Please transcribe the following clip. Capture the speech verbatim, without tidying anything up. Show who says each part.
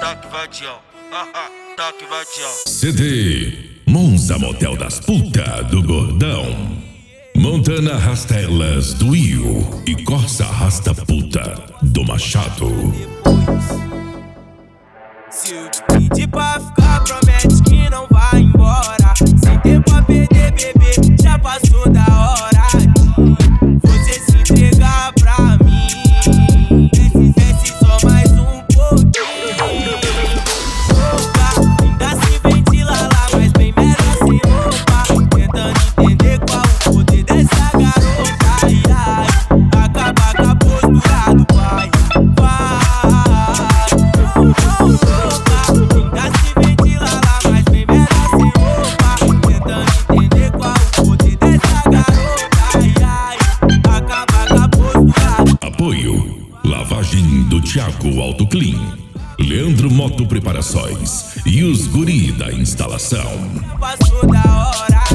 Speaker 1: Taque vadião, haha, taque vadião.
Speaker 2: C D Monza Motel das Puta do Gordão. Montana Rastelas do Io e Corsa Rasta Puta do Machado.
Speaker 3: Se eu te pedir pra ficar, promete que não vai embora. Sem tempo a perder, bebê, já passou da hora de você se entregar pra mim. Desce, desce só mais um pouquinho. Louca, ainda se ventila lá, mas bem melhor sem roupa. Tentando entender qual o poder dessa garota. Ai, ai, acaba com a postura do pai. Vai, não, não.
Speaker 2: Apoio Lavagem do Thiago Auto Clean, Leandro Moto Preparações e os guri da instalação.
Speaker 3: Passou da hora.